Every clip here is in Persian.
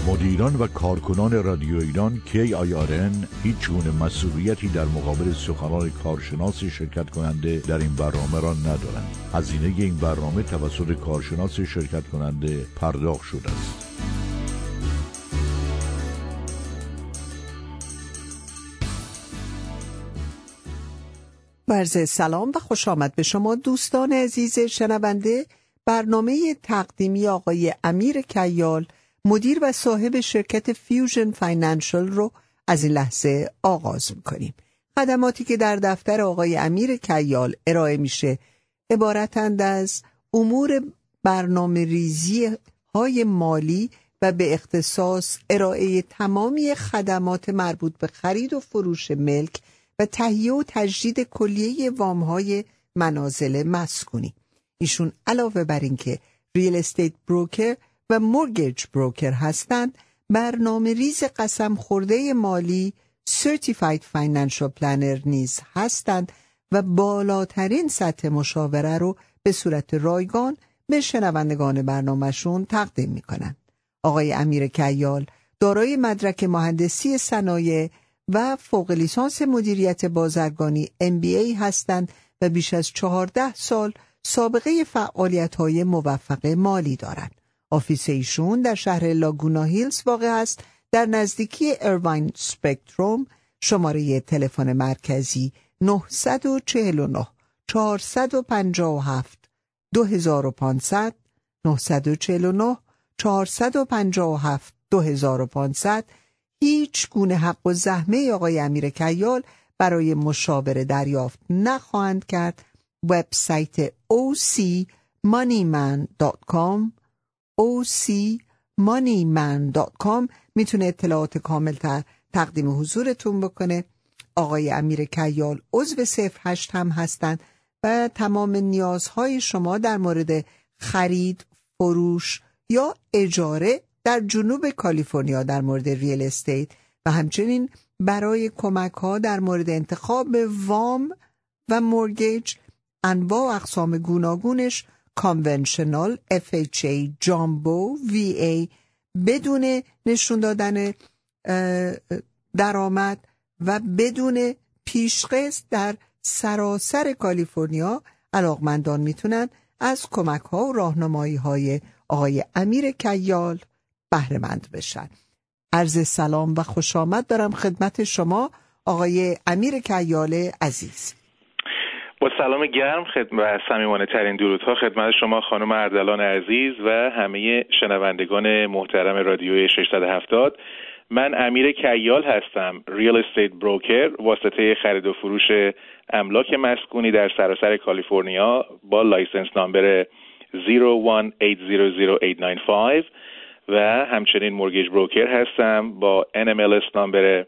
مدیران و کارکنان رادیو ایران KIRN هیچ گونه مسئولیتی در مقابل سخنان کارشناس شرکت کننده در این برنامه را ندارند. هزینه این برنامه توسط کارشناس شرکت کننده پرداخت شده است. عرض سلام و خوش آمد به شما دوستان عزیز شنونده. برنامه تقدیمی آقای امیر کیال، مدیر و صاحب شرکت فیوژن فاینانشل رو از این لحظه آغاز می‌کنیم. خدماتی که در دفتر آقای امیر کیال ارائه میشه عبارتند از امور برنامه ریزی های مالی و به اختصاص ارائه تمامی خدمات مربوط به خرید و فروش ملک و تهیه و تجدید کلیه وام‌های منازل مسکونی. ایشون علاوه بر این که ریل استیت بروکر و مورگیج بروکر هستند، برنامه ریز قسم خورده مالی Certified Financial Planner نیز هستند و بالاترین سطح مشاوره رو به صورت رایگان به شنوندگان برنامه‌شون تقدیم می‌کنند. آقای امیر کیال دارای مدرک مهندسی صنایع و فوق لیسانس مدیریت بازرگانی MBA هستند و بیش از 14 سال سابقه فعالیت‌های موفق مالی دارند. آفیس ایشون در شهر لاگونا هیلز واقع است، در نزدیکی ایرواین سپکتروم. شماره تلفن مرکزی 949 457 2500 949 457 2500. هیچ گونه حق و زحمه آقای امیر کیال برای مشاوره دریافت نخواهند کرد. وبسایت ocmoneyman.com ocmoneyman.com میتونه اطلاعات کاملتر تقدیم حضورتون بکنه. آقای امیر کیال عضو 08 هم هستند و تمام نیازهای شما در مورد خرید، فروش یا اجاره در جنوب کالیفرنیا در مورد ریل استیت و همچنین برای کمک ها در مورد انتخاب وام و مورگیج، انواع و اقسام گوناگونش، کانونشنال، FHA، جامبو، VA بدون نشون دادن درآمد و بدون پیشقسط در سراسر کالیفرنیا، علاقمندان میتونن از کمک ها و راهنمایی های آقای امیر کیال بهره مند بشن. عرض سلام و خوش آمد دارم خدمت شما آقای امیر کیال عزیز. با سلام گرم و صمیمانه ترین درودها خدمت شما خانم اردلان عزیز و همه شنوندگان محترم رادیوی 670. من امیر کیال هستم، ریل استیت بروکر، واسطه خرید و فروش املاک مسکونی در سراسر کالیفرنیا با لایسنس نامبر 018000895 و همچنین مورگیج بروکر هستم با NMLS نامبر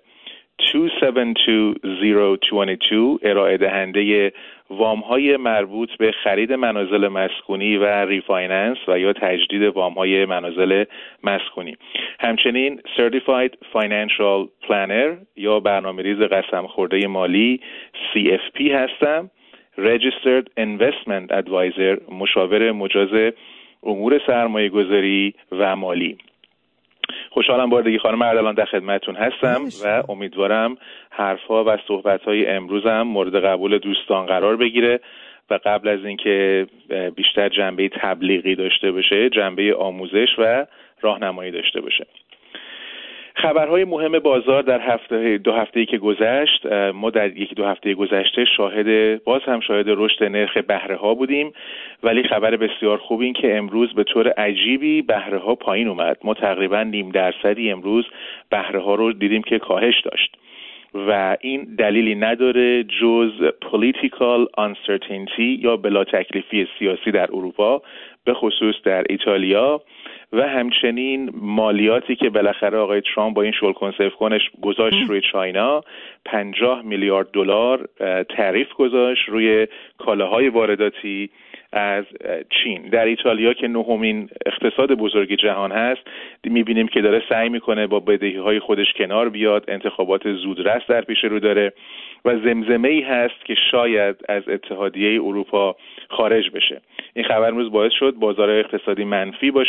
272022، ارائه دهنده وام‌های مربوط به خرید منازل مسکونی و ریفایننس و یا تجدید وام‌های منازل مسکونی. همچنین Certified Financial Planner یا برنامه‌ریز قسم خورده مالی CFP هستم. Registered Investment Advisor، مشاور مجاز امور سرمایه گذاری و مالی. خوشحالم باردگی خانم اردلان در خدمتتون هستم و امیدوارم حرفها و صحبت‌های امروزم مورد قبول دوستان قرار بگیره و قبل از اینکه بیشتر جنبه تبلیغی داشته باشه، جنبه آموزش و راهنمایی داشته باشه. خبرهای مهم بازار در دو هفته‌ای که گذشت، ما در یکی دو هفته گذشته شاهد رشد نرخ بهره‌ها بودیم، ولی خبر بسیار خوب این که امروز به طور عجیبی بهره‌ها پایین اومد. ما تقریباً 0.5% امروز بهره‌ها رو دیدیم که کاهش داشت و این دلیلی نداره جز political uncertainty یا بلا تکلیفی سیاسی در اروپا، به خصوص در ایتالیا، و همچنین مالیاتی که بالاخره آقای ترامپ با این شل کنسرو گذاشت روی چاینا. 50 میلیارد دلار تعریف گذاشت روی کالاهای وارداتی از چین. در ایتالیا که نهمین اقتصاد بزرگ جهان هست، میبینیم که داره سعی میکنه با بدهی‌های خودش کنار بیاد، انتخابات زودرس در پیش رو داره و زمزمه‌ای هست که شاید از اتحادیه اروپا خارج بشه. این خبر امروز باعث شد بازارهای اقتصادی منفی باشن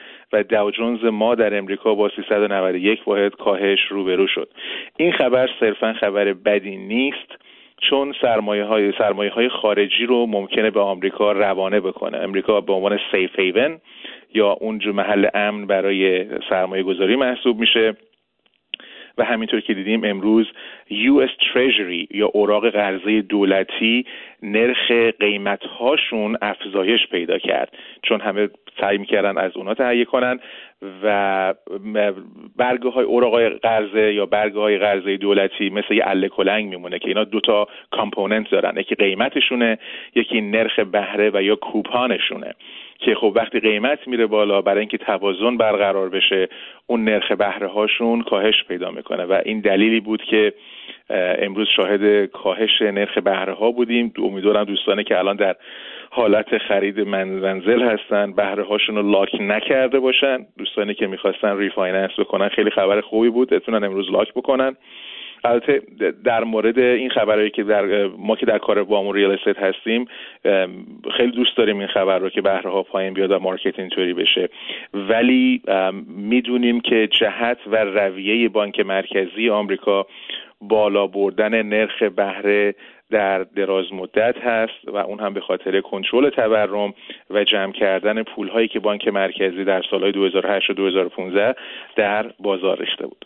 و داو جونز ما در امریکا با 391 واحد کاهش روبرو شد. این خبر صرفاً خبر بدی نیست، چون سرمایه‌های خارجی رو ممکنه به آمریکا روانه بکنه. امریکا به عنوان سیف هیون یا اونجور محل امن برای سرمایه گذاری محسوب میشه و همینطور که دیدیم امروز US Treasury یا اوراق قرضه دولتی نرخ قیمت‌هاشون افزایش پیدا کرد، چون همه سعی می‌کردن از اونها تهیه کنن و برگه‌های اوراق قرضه یا برگه‌های قرضه دولتی مثل یه اله کلنگ میمونه که اینا دو تا کامپوننت دارن، یکی قیمتشونه، یکی نرخ بهره و یا کوپانشونه که خب وقتی قیمت میره بالا برای اینکه توازن برقرار بشه اون نرخ بهره هاشون کاهش پیدا میکنه و این دلیلی بود که امروز شاهد کاهش نرخ بهره ها بودیم. امیدوارم دوستانی که الان در حالت خرید منزل هستن بهره هاشون رو لاک نکرده باشن. دوستانی که میخواستن ریفایننس بکنن خیلی خبر خوبی بود، بتونن امروز لاک بکنن. البته در مورد این خبرایی که ما که در کار وام ریال استیت هستیم خیلی دوست داریم این خبر رو که بهره ها پایین بیاد و مارکت اینطوری بشه، ولی میدونیم که جهت و رویه بانک مرکزی آمریکا بالا بردن نرخ بهره در دراز مدت هست و اون هم به خاطر کنترل تورم و جمع کردن پولهایی که بانک مرکزی در سالهای 2008 و 2015 در بازار ریخته بود.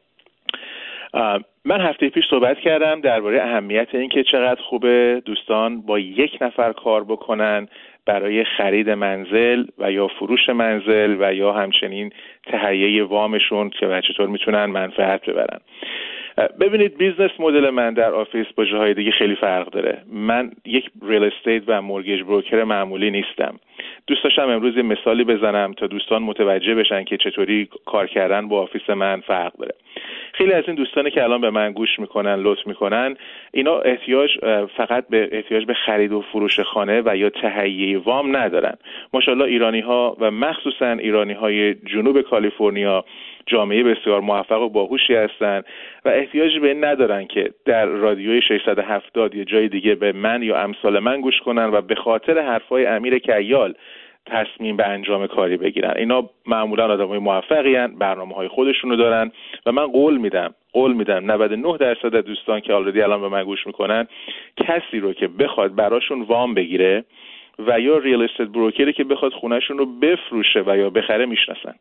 من هفته پیش صحبت کردم درباره اهمیت این که چقدر خوبه دوستان با یک نفر کار بکنن برای خرید منزل و یا فروش منزل و یا همچنین تهیه وامشون که چطور میتونن منفعت ببرن. ببینید بیزنس مدل من در آفیس با جاهای دیگه خیلی فرق داره. من یک ریل استیت و مورگیج بروکر معمولی نیستم. دوست داشتم امروز یه مثالی بزنم تا دوستان متوجه بشن که چطوری کار کردن با آفیس من فرق داره. خیلی از این دوستانی که الان به من گوش میکنن لطف میکنن اینا فقط احتیاج به خرید و فروش خانه و یا تهیه وام ندارن. ماشاءالله ایرانی ها و مخصوصا ایرانی های جنوب کالیفرنیا جامعه بسیار موفق و باهوشی هستن و احتیاج به این ندارن که در رادیوی 670 یا جای دیگه به من یا امثال من گوش کنن و به خاطر حرفای امیر کیال تصمیم به انجام کاری بگیرن. اینا معمولا آدمای موفقی هستن، برنامه‌های خودشونو دارن و من قول میدم 99% از دوستان که آلردی الان به من گوش میکنن کسی رو که بخواد براشون وام بگیره و یا ریل استیت بروکری که بخواد خونه‌شون رو بفروشه و یا بخره میشناسن.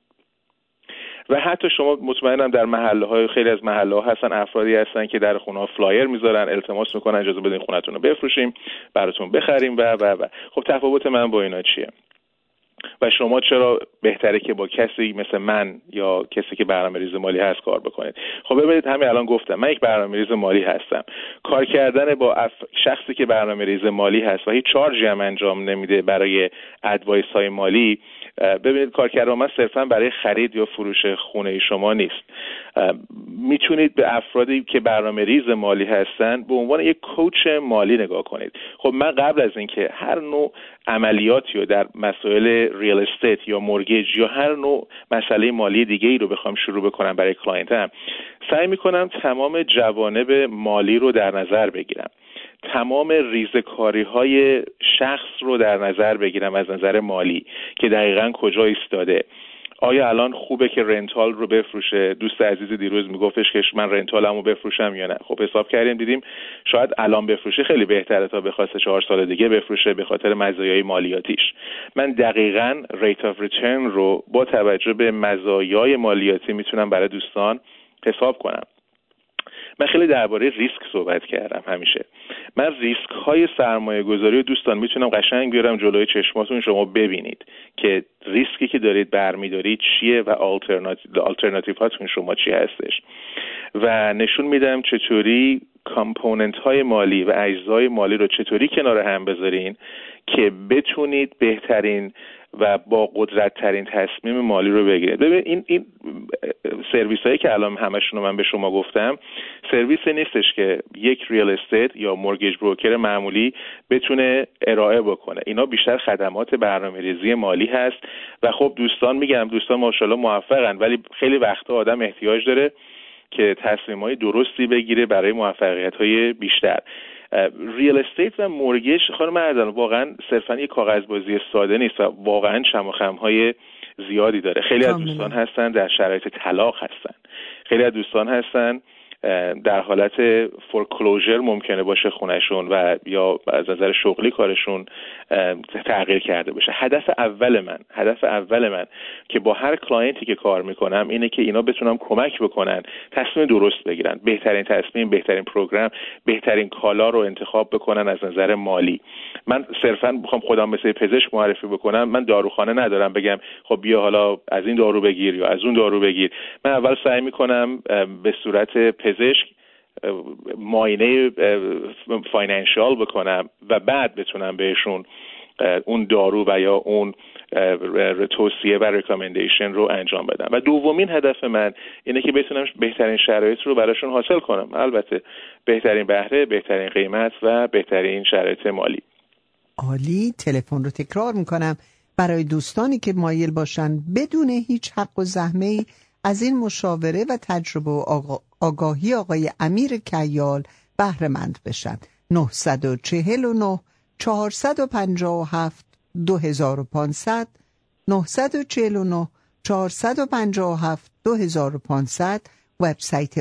و حتی شما مطمئنم در محله‌های خیلی از محله‌ها هستن افرادی هستن که در خونه‌ها فلایر میذارن، التماس میکنن اجازه بدین خونه‌تون رو بفروشیم براتون بخریم و خب تفاوت من با اینا چیه؟ و شما چرا بهتره که با کسی مثل من یا کسی که برنامه‌ریز مالی هست کار بکنید؟ خب ببینید همین الان گفتم من یک برنامه‌ریز مالی هستم. کار کردن با شخصی که برنامه‌ریز مالی هست و هیچ چارجی هم انجام نمیده برای ادوایس های مالی، ببینید کار کردن من صرفا برای خرید یا فروش خونه شما نیست. میتونید به افرادی که برنامه‌ریز مالی هستن به عنوان یک کوچ مالی نگاه کنید. خب من قبل از اینکه هر نوع عملیاتی رو در مسائل ریل استیت یا مورگیج یا هر نوع مسئله مالی دیگه‌ای رو بخوام شروع بکنم برای کلاینتم، سعی میکنم تمام جوانب مالی رو در نظر بگیرم، تمام ریزکاری‌های شخص رو در نظر بگیرم از نظر مالی که دقیقاً کجا ایستاده. آیا الان خوبه که رنتال رو بفروشه؟ دوست عزیز دیروز میگفتش که من رنتالمو بفروشم یا نه. خب حساب کردیم دیدیم شاید الان بفروشه خیلی بهتره تا بخواد 4 سال دیگه بفروشه به خاطر مزایای مالیاتیش. من دقیقاً ریت آف ریترن رو با توجه به مزایای مالیاتی میتونم برای دوستان حساب کنم. من خیلی درباره ریسک صحبت کردم همیشه. من ریسک های سرمایه گذاری رو دوستان میتونم قشنگ بیارم جلوی چشماتون شما ببینید که ریسکی که دارید برمیدارید چیه و آلترناتیو هاتون شما چی هستش و نشون میدم چطوری کامپوننت های مالی و اجزای مالی رو چطوری کنار هم بذارین که بتونید بهترین و با قدرت ترین تصمیم مالی رو بگیرید. ببین این سرویس هایی که الان همشون رو من به شما گفتم سرویسی نیستش که یک ریل استیت یا مورگیج بروکر معمولی بتونه ارائه بکنه. اینا بیشتر خدمات برنامه‌ریزی مالی هست و خب دوستان ماشاءالله موفقن، ولی خیلی وقتا آدم احتیاج داره که تصمیم‌های درستی بگیره برای موفقیت‌های بیشتر. ریال استیت و مورگیج خانم اردلان واقعا صرفا یک کاغذبازی ساده نیست و واقعا شم و خم‌های زیادی داره. خیلی از دوستان هستن در شرایط طلاق هستن، خیلی از دوستان هستن در حالت فورکلوزر ممکنه باشه خونهشون و یا از نظر شغلی کارشون تغییر کرده باشه. هدف اول من که با هر کلاینتی که کار میکنم اینه که اینا بتونم کمک بکنن تصمیم درست بگیرن، بهترین تصمیم، بهترین پروگرام، بهترین کالا رو انتخاب بکنن از نظر مالی. من صرفا میخوام خودم مثل پزشک معرفی بکنم، من داروخانه ندارم بگم خب بیا حالا از این دارو بگیر یا از اون دارو بگیر. من اول سعی میکنم به صورت پزشک معاینه فاینانشال بکنم و بعد بتونم بهشون اون دارو و یا اون توصیه و ریکامندیشن رو انجام بدم. و دومین هدف من اینه که بتونم بهترین شرایط رو براشون حاصل کنم، البته بهترین بهره، بهترین قیمت و بهترین شرایط مالی. عالی. تلفن رو تکرار میکنم برای دوستانی که مایل باشن بدون هیچ حق و زحمه‌ای از این مشاوره و تجربه و آگاهی آقای امیر کیال بهره مند بشن. 949 457 2500 949 457 2500 وبسایت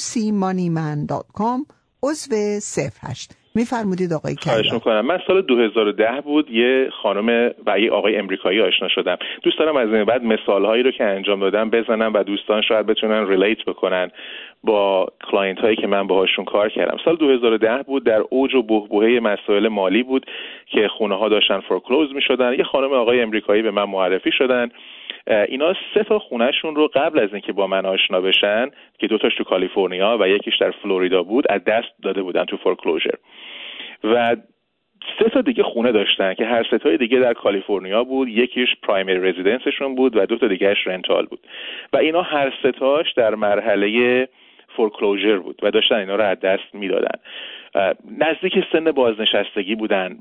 ocmoneyman.com عضو 08. میفرمودید آقای کیال. خواهش میکنم. من سال 2010 بود یه خانم و یه آقای امریکایی آشنا شدم. دوست دارم از این بعد مثالهایی رو که انجام دادم بزنم و دوستان شاید بتونن ریلیت بکنن با کلاینت هایی که من باهاشون کار کردم. سال 2010 بود، در اوج و بحبوحه مسائل مالی بود که خونه ها داشتن فورکلوز میشدن. یه خانم آقای امریکایی به من معرفی شدن. اینا 3 تا خونهشون رو قبل از اینکه با من آشنا بشن که 2 تاش تو کالیفرنیا و یکیش در فلوریدا بود از دست داده بودن تو فورکلوزر و 3 تا دیگه خونه داشتن که هر 3 تای دیگه در کالیفرنیا بود، یکیش پرایمری رزیدنسشون بود و 2 تا دیگهش رنتال بود و اینا هر 3 تاش در مرحله فورکلوزر بود و داشتن اینا رو از دست میدادن. نزدیک سن بازنشستگی بودن،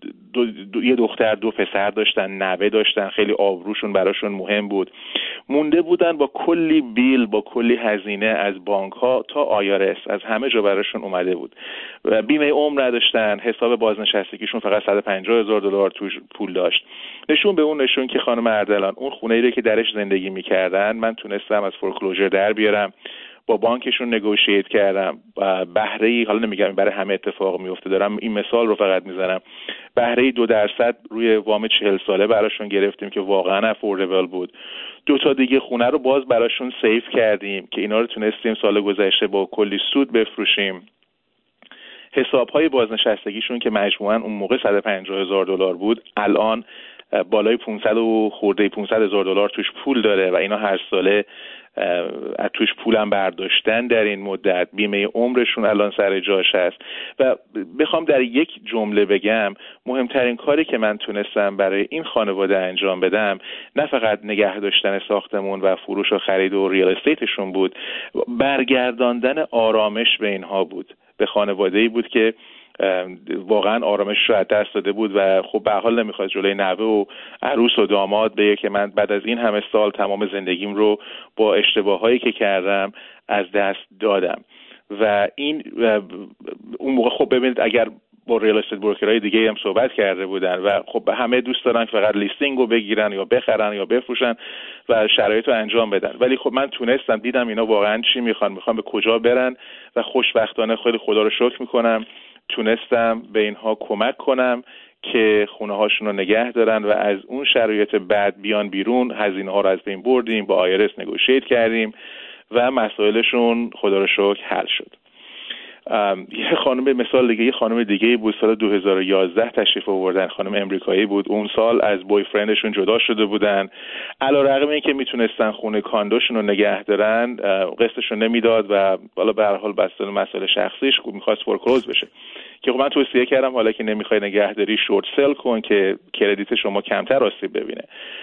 یه دختر 2 پسر داشتن، نوه داشتن، خیلی آبروشون براشون مهم بود. مونده بودن با کلی بیل، با کلی هزینه از بانک ها تا آیارس، از همه جا براشون اومده بود. بیمه عمر نداشتن، حساب بازنشستگیشون فقط $150,000 توش پول داشت. نشون به اون نشون که خانم اردلان اون خونه‌ای رو که درش زندگی می‌کردن من تونستم از فورکلوزر در بیارم، با بانکشون نگوشیت کردم، بهره‌ای، حالا نمیگم برای همه اتفاق میفته، دارم این مثال رو فقط میزنم، بهره‌ای 2% روی وام 40 ساله براشون گرفتیم که واقعا افوردبل بود. 2 تا دیگه خونه رو باز براشون سیف کردیم که اینا رو تونستیم سال گذشته با کلی سود بفروشیم. حساب‌های بازنشستگیشون که مجموعاً اون موقع $150,000 بود الان بالای 500 و خورده $500,000 توش پول داره و اینا هر ساله از توش پولم برداشتن در این مدت. بیمه عمرشون الان سر جاش هست و بخوام در یک جمله بگم مهمترین کاری که من تونستم برای این خانواده انجام بدم نه فقط نگه داشتن ساختمون و فروش و خرید و ریال استیتشون بود، برگرداندن آرامش به اینها بود، به خانواده‌ای بود که واقعا آرامش رو از دست داده بود و خب به حال نمیخواد جلوی نوه و عروس و داماد بگه که من بعد از این همه سال تمام زندگیم رو با اشتباهایی که کردم از دست دادم. و این اون موقع خب ببینید اگر با ریال استیت بروکرهای دیگه هم صحبت کرده بودن و خب همه دوست دارن فقط لیستینگ رو بگیرن یا بخرن یا بفروشن و شرایط رو انجام بدن، ولی خب من تونستم، دیدم اینا واقعا چی میخوان به کجا برن و خوشبختانه خیلی خدا رو شکر میکنم تونستم به اینها کمک کنم که خونه هاشون رو نگه دارن و از اون شرایط بعد بیان بیرون. هزینه ها رو از بین بردیم، با آیرس نگوشیت کردیم و مسائلشون خدا رو شکر حل شد. یه خانم مثال دیگه، یه خانم دیگه بود سال 2011 تشریف آوردن، خانم امریکایی بود. اون سال از بوی فرندشون جدا شده بودن، علیرغم اینکه میتونستن خونه کاندوشون رو نگه دارن قسطشون نمیداد و حالا به هر حال بسته مسئله شخصیش میخواست فورکلوز بشه که خب من توصیه کردم حالا که نمیخوای نگهداری شورت سل کن که کردیت شما کمتر آسیب ببینه.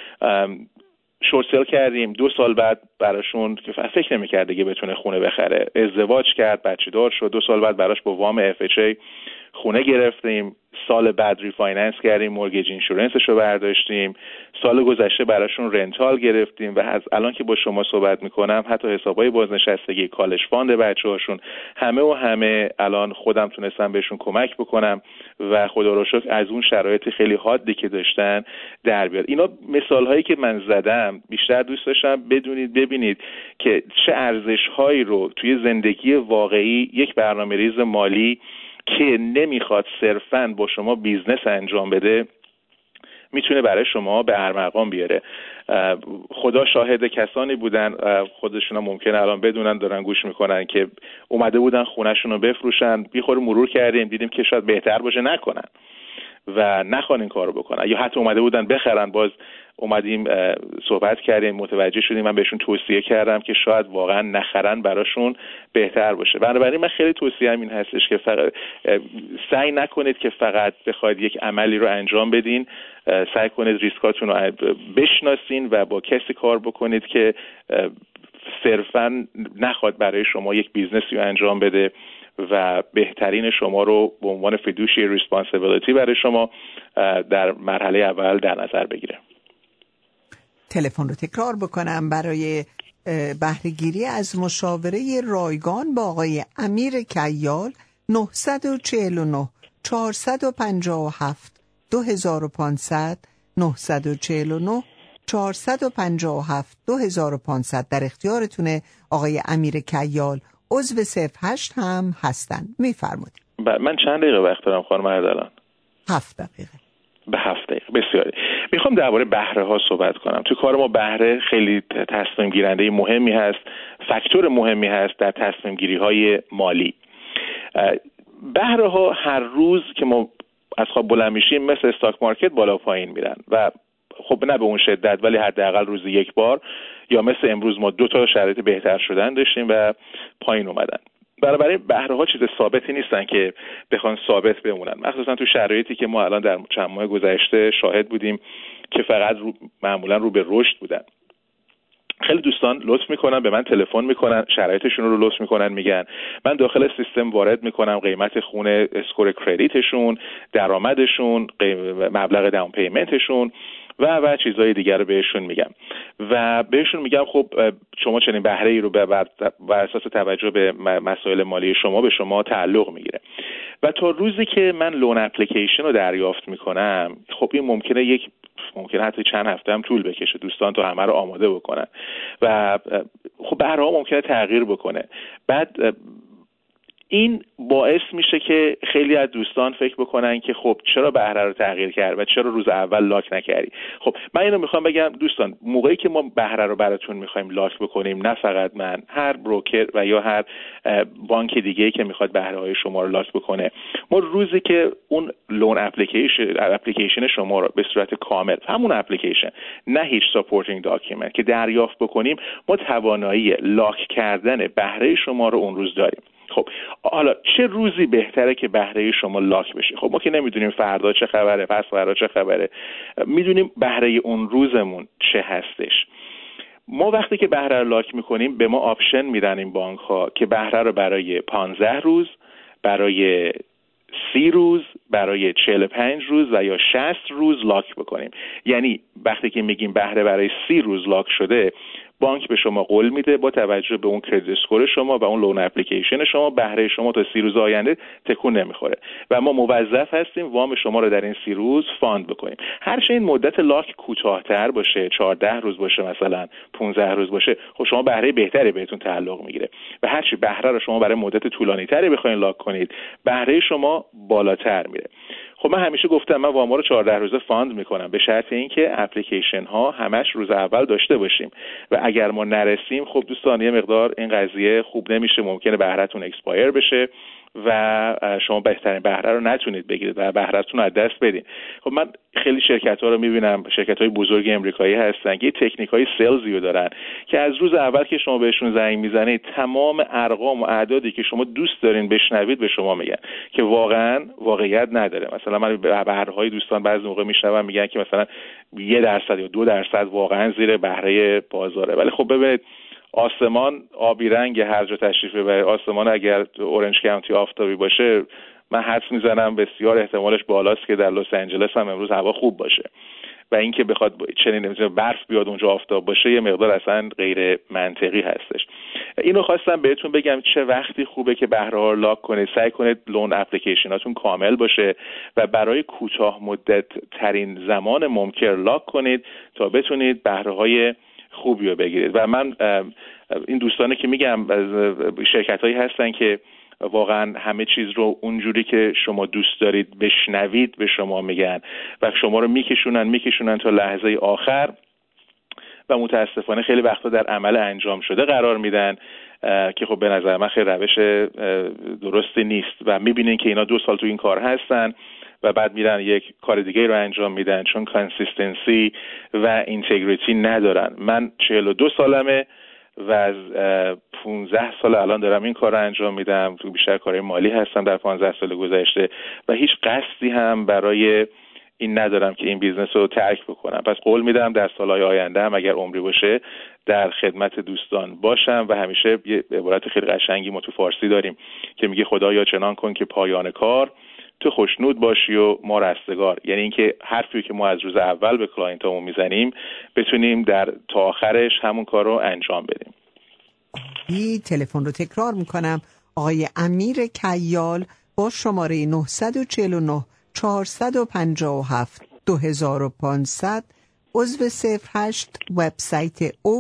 شورت سل کردیم. 2 سال بعد براشون که فکر نمی‌کرد دیگه بتونه خونه بخره، ازدواج کرد، بچه دار شد. 2 سال بعد براش با وام FHA خونه گرفتیم. سال بعد ریفایننس کردیم، مورگیج اینشورنسش رو برداشتیم، سال گذشته براشون رنتال گرفتیم و از الان که با شما صحبت میکنم حتی حسابای بازنشستگی، کالج فاند بچه‌هاشون همه الان خودم تونستم بهشون کمک بکنم و خدا رو شکر از اون شرایط خیلی حادی که داشتن در بیاد. اینا مثال‌هایی که من زدم بیشتر دوست داشتم ببینید که چه ارزش‌هایی رو توی زندگی واقعی یک برنامه‌ریز مالی که نمیخواد صرفاً با شما بیزنس انجام بده میتونه برای شما به ارمغان بیاره. خدا شاهد کسانی بودن، خودشون ممکنه الان بدونن دارن گوش میکنن، که اومده بودن خونه‌شون رو بفروشن، بیخوره مرور کردیم دیدیم که شاید بهتر باشه نکنن و نخوان این کارو بکنن، یا حتی اومده بودن بخرن، باز اومدیم صحبت کردیم، متوجه شدیم، من بهشون توصیه کردم که شاید واقعا نخرن براشون بهتر باشه. بنابراین من خیلی توصیه‌ام این هستش که فقط سعی نکنید که فقط بخواید یک عملی رو انجام بدین، سعی کنید ریسکاتون رو بشناسین و با کسی کار بکنید که صرفاً نخواد برای شما یک بیزنسی رو انجام بده و بهترین شما رو به عنوان فیدوشی ریسپانسیبیلیتی برای شما در مرحله اول در نظر بگیره. تلفن رو تکرار بکنم برای بهره‌گیری از مشاوره رایگان با آقای امیر کیال 949 457 2500 949 457 2500 در اختیارتونه. آقای امیر کیال عضو 08 هم هستن. میفرمایید. من چند دقیقه وقت دارم خانم اردلان؟ 7 دقیقه. به 7 دقیقه بسیاری. میخوام درباره بهره ها صحبت کنم. تو کار ما بهره خیلی تصمیم گیرنده مهمی هست، فاکتور مهمی هست در تصمیم گیری های مالی. بهره ها هر روز که ما از خواب بلند میشیم مثل استاک مارکت بالا پایین میرن و خب نه به اون شدت، ولی حداقل روزی یک بار، یا مثل امروز ما 2 شرایط بهتر شدن داشتیم و پایین اومدن. برای بهره ها چیز ثابتی نیستن که بخوان ثابت بمونن، مخصوصا تو شرایطی که ما الان در چند ماه گذشته شاهد بودیم که فقط معمولا رو به رشد بودن. خیلی دوستان لطف میکنن به من تلفن میکنن، شرایطشون رو لطف میکنن، میگن من داخل سیستم وارد میکنم قیمت خونه، اسکور کردیتشون، درآمدشون، مبلغ داون پیمنتشون و چیزهای دیگر رو بهشون میگم و بهشون میگم خب شما چنین بهره ای رو بر اساس توجه به مسائل مالی شما به شما تعلق میگیره و تا روزی که من لون اپلیکیشن رو دریافت میکنم، خب این ممکنه حتی چند هفته هم طول بکشه دوستان تا همه رو آماده بکنن و خب بهره ها ممکنه تغییر بکنه. بعد این باعث میشه که خیلی از دوستان فکر بکنن که خب چرا بهره رو تغییر کرد و چرا روز اول لاک نکردی. خب من اینو میخوام بگم دوستان، موقعی که ما بهره رو براتون میخوایم لاک بکنیم، نه فقط من، هر بروکر و یا هر بانک دیگه‌ای که میخواد بهره های شما رو لاک بکنه، ما روزی که اون لون اپلیکیشن شما رو به صورت کامل، همون اپلیکیشن، نه هیچ ساپورتینگ داکیومنت، که دریافت بکنیم، ما توانایی لاک کردن بهره شما رو اون روز داریم. خب حالا چه روزی بهتره که بهره شما لاک بشه؟ خب ما که نمیدونیم فردا چه خبره، پس فردا چه خبره، میدونیم بهره اون روزمون چه هستش. ما وقتی که بهره رو لاک میکنیم به ما آپشن میدن این بانک ها که بهره رو برای 15 روز، برای 30 روز، برای 45 روز و یا 60 روز لاک بکنیم. یعنی وقتی که میگیم بهره برای 30 روز لاک شده، بانک به شما قول میده با توجه به اون کردیت اسکور شما و اون لون اپلیکیشن شما، بهره شما تا 30 روز آینده تکون نمیخوره و ما موظف هستیم وام شما رو در این 30 روز فاند بکنیم. هرچند این مدت لاک کوتاه‌تر باشه، 14 روز باشه، مثلا 15 روز باشه، خب شما بهره بهتری بهتون تعلق میگیره و هرچی بهره رو شما برای مدت طولانی‌تری بخواید لاک کنید، بهره شما بالاتر میره. خب من همیشه گفتم من وام رو 14 روزه فاند میکنم به شرط اینکه اپلیکیشن ها همش روز اول داشته باشیم و اگر ما نرسیم، خب دوستان یه مقدار این قضیه خوب نمیشه، ممکنه بهرهتون اکسپایر بشه و شما بهترین بهره رو نتونید بگیرید و بهرهتون رو از دست بدین. خب من خیلی شرکت‌ها رو می‌بینم، شرکت‌های بزرگ امریکایی هستن که تکنیک‌های سلزی رو دارن که از روز اول که شما بهشون زنگ میزنید تمام ارقام و اعدادی که شما دوست دارین بشنوید به شما میگن که واقعا واقعیت نداره. مثلا من بهره‌های دوستان بعضی موقع میشنوم میگن که مثلا 1% یا 2% واقعا زیر بهره بازاره، ولی خب ببینید آسمان آبی رنگ هر جا تشریف ببرید، آسمان اگر اورنج کانتی آفتابی باشه من حدس میزنم بسیار احتمالش بالاست که در لس آنجلس هم امروز هوا خوب باشه و اینکه بخواد چنین برف بیاد اونجا آفتاب باشه یه مقدار اصلا غیر منطقی هستش. اینو خواستم بهتون بگم چه وقتی خوبه که بهره ها رو لاک کنید. سعی کنید لون اپلیکیشناتون کامل باشه و برای کوتاه مدت ترین زمان ممکن لاک کنید تا بتونید بهره های خوبی رو بگیرید. و من این دوستانه که میگم شرکت هایی هستن که واقعا همه چیز رو اونجوری که شما دوست دارید بشنوید به شما میگن و شما رو میکشونن تا لحظه آخر و متاسفانه خیلی وقتا در عمل انجام شده قرار میدن که خب به نظر من خیلی روش درستی نیست و میبینین که اینا 2 سال تو این کار هستن و بعد میرن یک کار دیگه رو انجام میدن چون کانسیستنسی و اینتگریتی ندارن. من 42 سالمه و از 15 سال الان دارم این کار رو انجام میدم. تو بیشتر کارهای مالی هستم در 15 سال گذشته و هیچ قصدی هم برای این ندارم که این بیزنس رو ترک بکنم. پس قول میدم در سالهای آینده هم اگر عمری باشه در خدمت دوستان باشم و همیشه یه عبارت خیلی قشنگی ما تو فارسی داریم که میگه خدایا چنان کن که پایان کار تو خوشنود باشی و ما رستگار. یعنی اینکه حرفی که ما از روز اول به کلاینتامون میزنیم بتونیم در تا آخرش همون کار رو انجام بدیم. این تلفن رو تکرار میکنم، آقای امیر کیال با شماره 949 457 2500 عضو 08 وبسایت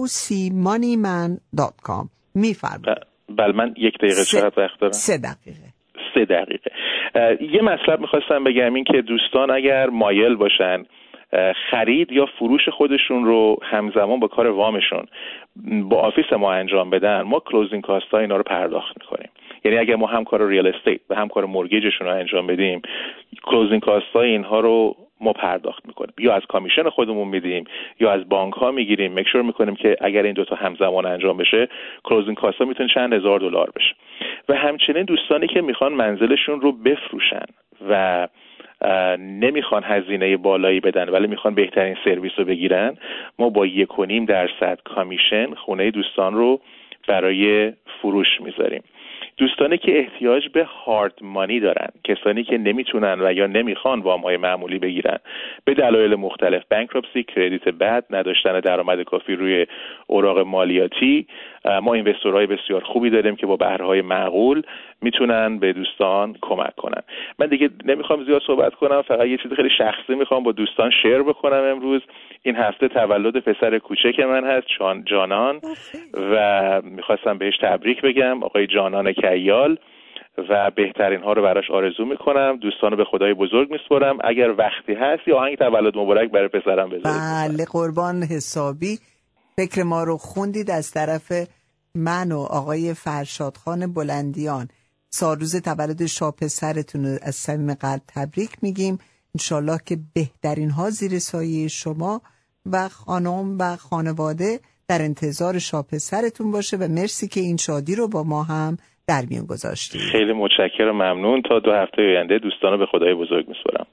ocmoneyman.com. میفرمایید. بله من 1 دقیقه چقدر وقت دارم؟ 3 دقیقه. 3 دقیقه. یه مطلب میخواستم بگم، این که دوستان اگر مایل باشن خرید یا فروش خودشون رو همزمان با کار وامشون با آفیس ما انجام بدن، ما کلوزینگ کاست ها اینا رو پرداخت میکنیم. یعنی اگر ما هم کار ریال استیت و هم کار مورگیجشون رو انجام بدیم، کلوزینگ کاست ها اینها رو ما پرداخت میکنیم، یا از کامیشن خودمون میدیم یا از بانک ها میگیریم. مکشور میکنیم که اگر این دوتا همزمان انجام بشه کلوزینگ کاست ها میتونه چند هزار دلار بشه. و همچنین دوستانی که میخوان منزلشون رو بفروشن و نمیخوان هزینه بالایی بدن ولی میخوان بهترین سرویس رو بگیرن، ما با 1.5% کامیشن خونه دوستان رو برای فروش میذاریم. دوستانی که احتیاج به هارد مانی دارن، کسانی که نمیتونن و یا نمیخوان وام‌های معمولی بگیرن به دلایل مختلف، بانکراپسی، کردیت بد، نداشتن درآمد کافی روی اوراق مالیاتی، ما اینوستورهای بسیار خوبی داریم که با بهره‌های معقول میتونن به دوستان کمک کنن. من دیگه نمیخوام زیاد صحبت کنم، فقط یه چیز خیلی شخصی میخوام با دوستان شیر بکنم. امروز این هفته تولد پسر کوچک من هست، جانان، و میخواستم بهش تبریک بگم، آقای جانان کیال، و بهترین ها رو براش آرزو میکنم. دوستانو به خدای بزرگ میسپارم. اگر وقتی هست یا آهنگ تولد مبارک برای پسرم بذارید. بله قربان، حسابی فکر ما رو خوندید. از طرف من و آقای فرشادخان بلندیان سالروز تولد شاه پسرتون رو از صمیم قلب تبریک میگیم. انشالله که بهترین ها زیر سایه شما و خانم و خانواده در انتظار شاه پسرتون باشه و مرسی که این شادی رو با ما هم در میون گذاشتید. خیلی متشکرم، ممنون. تا 2 هفته آینده دوستانو به خدای بزرگ میسپارم.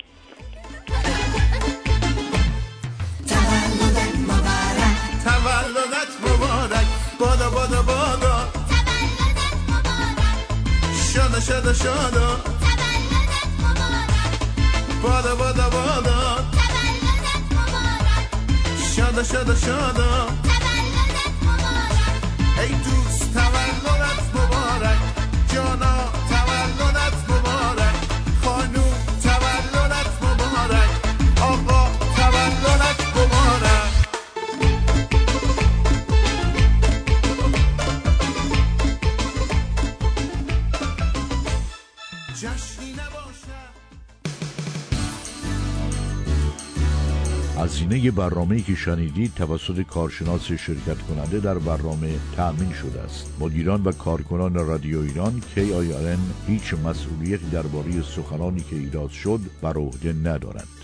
تولدت مبارک، بادا بادا بادا، شادا شادا شادا، بادا بادا بادا، شادا شادا شادا، ای دوست تولدت مبارک، جانا تولدت مبارک، خانوم تولدت مبارک، آقا تولدت مبارک. هزینه برنامه‌ای که شنیدید توسط کارشناس شرکت کننده در برنامه تأمین شده است. مدیران و کارکنان رادیو ایران KIRN هیچ مسئولیتی درباره سخنانی که ایراد شد بر عهده ندارند.